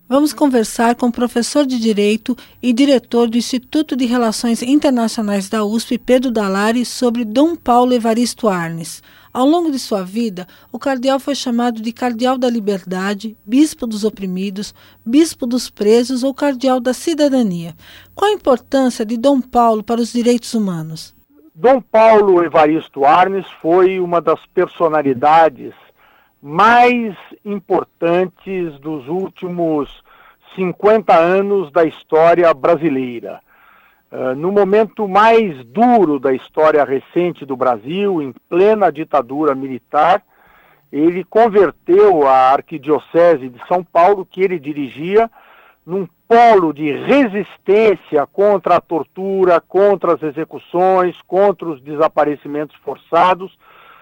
Vamos conversar com o professor de Direito e diretor do Instituto de Relações Internacionais da USP, Pedro Dalari, sobre Dom Paulo Evaristo Arnes. Ao longo de sua vida, o cardeal foi chamado de cardeal da liberdade, bispo dos oprimidos, bispo dos presos ou cardeal da cidadania. Qual a importância de Dom Paulo para os direitos humanos? Dom Paulo Evaristo Arnes foi uma das personalidades mais importantes dos últimos 50 anos da história brasileira. No momento mais duro da história recente do Brasil, em plena ditadura militar, ele converteu a Arquidiocese de São Paulo, que ele dirigia, num polo de resistência contra a tortura, contra as execuções, contra os desaparecimentos forçados,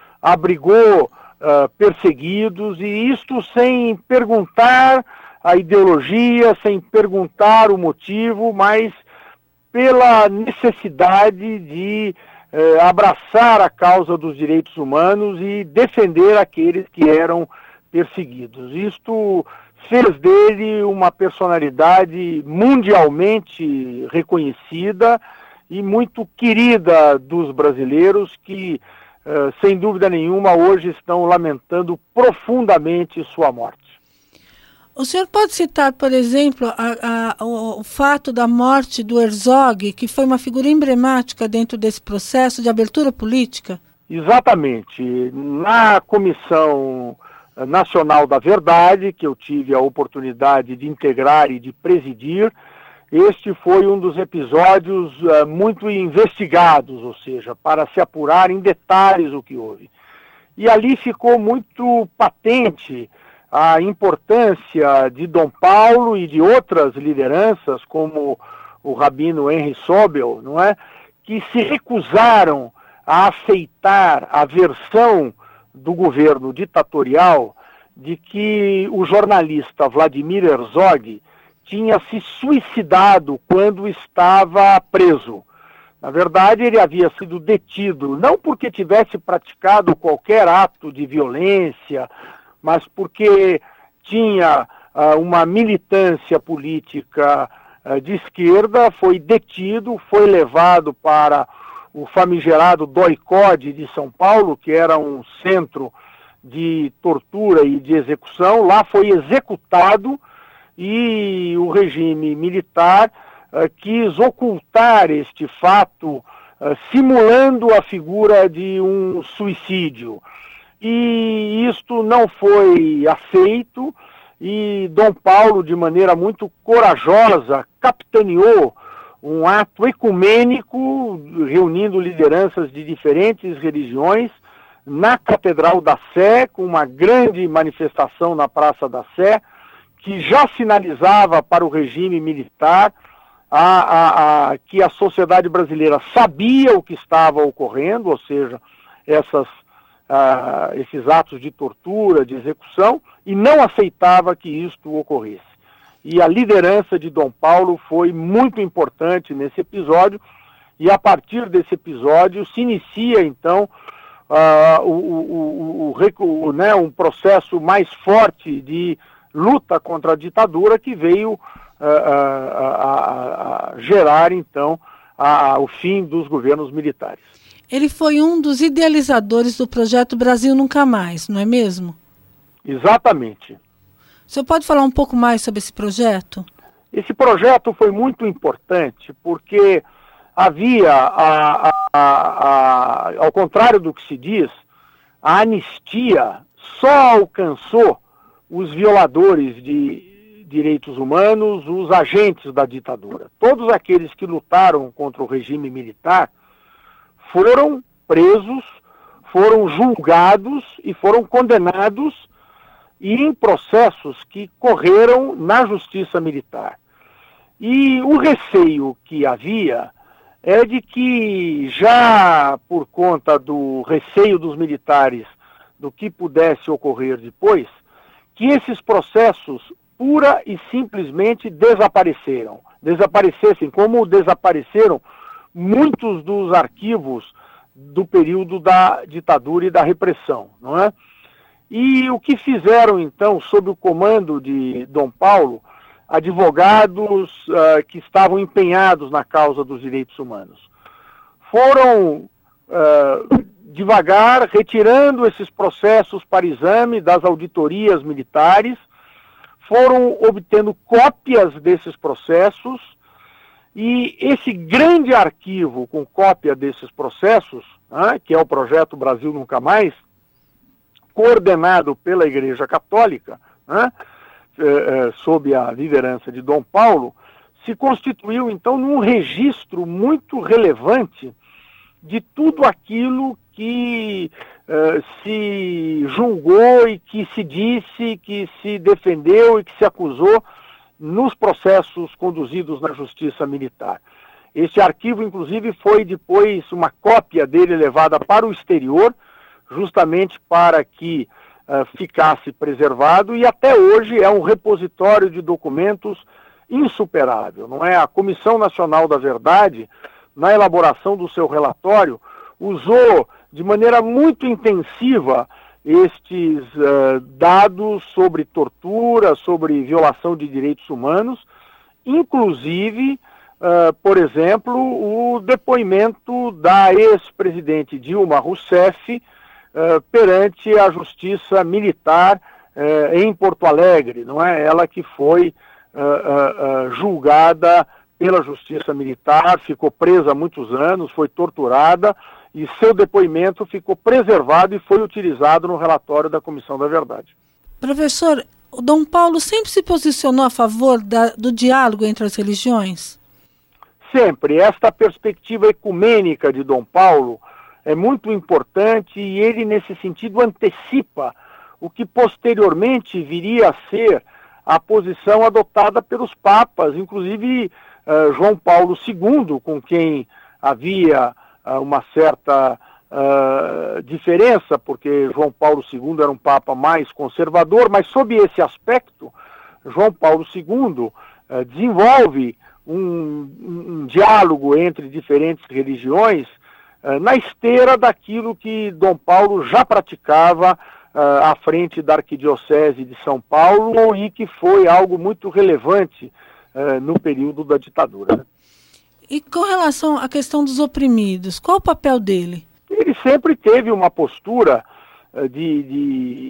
abrigou perseguidos, e isto sem perguntar a ideologia, sem perguntar o motivo, mas pela necessidade de abraçar a causa dos direitos humanos e defender aqueles que eram perseguidos. Isto fez dele uma personalidade mundialmente reconhecida e muito querida dos brasileiros que, sem dúvida nenhuma, hoje estão lamentando profundamente sua morte. O senhor pode citar, por exemplo, o fato da morte do Herzog, que foi uma figura emblemática dentro desse processo de abertura política? Exatamente. Na Comissão Nacional da Verdade, que eu tive a oportunidade de integrar e de presidir, este foi um dos episódios muito investigados, ou seja, para se apurar em detalhes o que houve. E ali ficou muito patente a importância de Dom Paulo e de outras lideranças, como o rabino Henry Sobel, não é? Que se recusaram a aceitar a versão do governo ditatorial de que o jornalista Vladimir Herzog tinha se suicidado quando estava preso. Na verdade, ele havia sido detido, não porque tivesse praticado qualquer ato de violência, mas porque tinha uma militância política de esquerda, foi detido, foi levado para o famigerado DOI-CODE de São Paulo, que era um centro de tortura e de execução. Lá foi executado e o regime militar quis ocultar este fato, simulando a figura de um suicídio. E isto não foi aceito, e Dom Paulo, de maneira muito corajosa, capitaneou um ato ecumênico, reunindo lideranças de diferentes religiões, na Catedral da Sé, com uma grande manifestação na Praça da Sé, que já sinalizava para o regime militar que a sociedade brasileira sabia o que estava ocorrendo, ou seja, esses atos de tortura, de execução, e não aceitava que isto ocorresse. E a liderança de Dom Paulo foi muito importante nesse episódio, e a partir desse episódio se inicia, então, um processo mais forte de luta contra a ditadura, que veio gerar, então, o fim dos governos militares. Ele foi um dos idealizadores do projeto Brasil Nunca Mais, não é mesmo? Exatamente. O senhor pode falar um pouco mais sobre esse projeto? Esse projeto foi muito importante porque havia, ao contrário do que se diz, a anistia só alcançou os violadores de direitos humanos, os agentes da ditadura. Todos aqueles que lutaram contra o regime militar foram presos, foram julgados e foram condenados, e em processos que correram na justiça militar. E o receio que havia é de que, já por conta do receio dos militares do que pudesse ocorrer depois, que esses processos pura e simplesmente desaparecessem, como desapareceram muitos dos arquivos do período da ditadura e da repressão, não é? E o que fizeram, então, sob o comando de Dom Paulo, advogados que estavam empenhados na causa dos direitos humanos. Foram devagar retirando esses processos para exame das auditorias militares, foram obtendo cópias desses processos, e esse grande arquivo com cópia desses processos, que é o projeto Brasil Nunca Mais, coordenado pela Igreja Católica, sob a liderança de Dom Paulo, se constituiu então num registro muito relevante de tudo aquilo que se julgou e que se disse, que se defendeu e que se acusou nos processos conduzidos na Justiça Militar. Este arquivo, inclusive, foi depois uma cópia dele levada para o exterior, justamente para que ficasse preservado, e até hoje é um repositório de documentos insuperável, não é? A Comissão Nacional da Verdade, na elaboração do seu relatório, usou de maneira muito intensiva estes dados sobre tortura, sobre violação de direitos humanos, inclusive, por exemplo, o depoimento da ex-presidente Dilma Rousseff perante a Justiça Militar em Porto Alegre, não é? Ela que foi julgada pela Justiça Militar, ficou presa há muitos anos, foi torturada, e seu depoimento ficou preservado e foi utilizado no relatório da Comissão da Verdade. Professor, o Dom Paulo sempre se posicionou a favor do diálogo entre as religiões? Sempre. Esta perspectiva ecumênica de Dom Paulo é muito importante, e ele, nesse sentido, antecipa o que posteriormente viria a ser a posição adotada pelos papas, inclusive João Paulo II, com quem havia uma certa diferença, porque João Paulo II era um papa mais conservador, mas sob esse aspecto, João Paulo II desenvolve um diálogo entre diferentes religiões na esteira daquilo que Dom Paulo já praticava à frente da Arquidiocese de São Paulo, e que foi algo muito relevante no período da ditadura. E com relação à questão dos oprimidos, qual o papel dele? Ele sempre teve uma postura de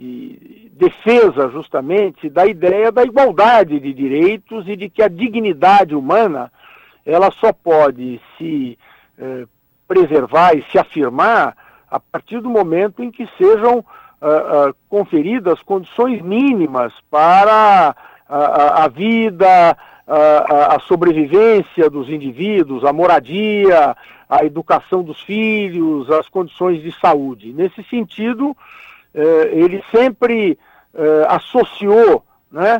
defesa, justamente, da ideia da igualdade de direitos e de que a dignidade humana ela só pode se preservar e se afirmar a partir do momento em que sejam conferidas condições mínimas para a vida, a sobrevivência dos indivíduos, a moradia, a educação dos filhos, as condições de saúde. Nesse sentido, ele sempre associou, né,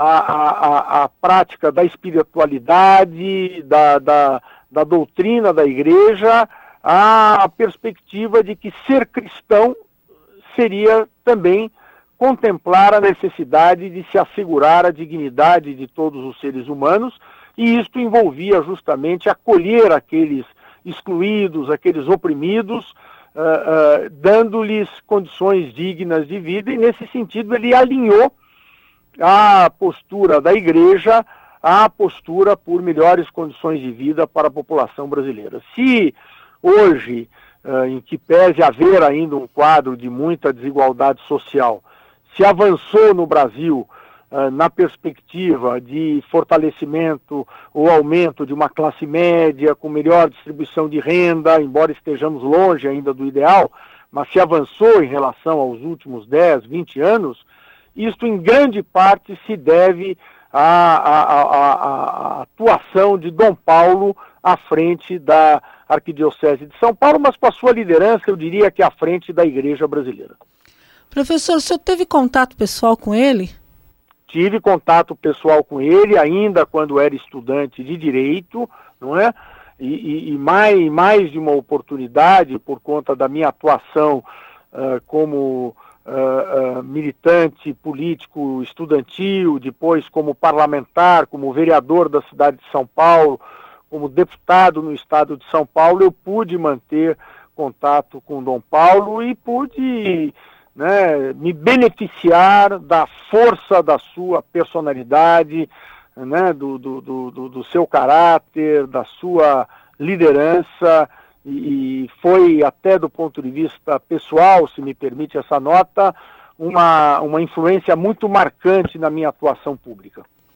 a prática da espiritualidade, da doutrina da Igreja, à perspectiva de que ser cristão seria também contemplar a necessidade de se assegurar a dignidade de todos os seres humanos, e isto envolvia justamente acolher aqueles excluídos, aqueles oprimidos, dando-lhes condições dignas de vida, e nesse sentido ele alinhou a postura da Igreja à postura por melhores condições de vida para a população brasileira. Se hoje, em que pese haver ainda um quadro de muita desigualdade social, se avançou no Brasil na perspectiva de fortalecimento ou aumento de uma classe média com melhor distribuição de renda, embora estejamos longe ainda do ideal, mas se avançou em relação aos últimos 10, 20 anos, isto em grande parte se deve à atuação de Dom Paulo à frente da Arquidiocese de São Paulo, mas com a sua liderança, eu diria que à frente da Igreja brasileira. Professor, o senhor teve contato pessoal com ele? Tive contato pessoal com ele ainda quando era estudante de Direito, não é? E mais de uma oportunidade, por conta da minha atuação como militante político estudantil, depois como parlamentar, como vereador da cidade de São Paulo, como deputado no estado de São Paulo, eu pude manter contato com Dom Paulo e pude, né, me beneficiar da força da sua personalidade, né, do seu caráter, da sua liderança, e foi até do ponto de vista pessoal, se me permite essa nota, uma influência muito marcante na minha atuação pública.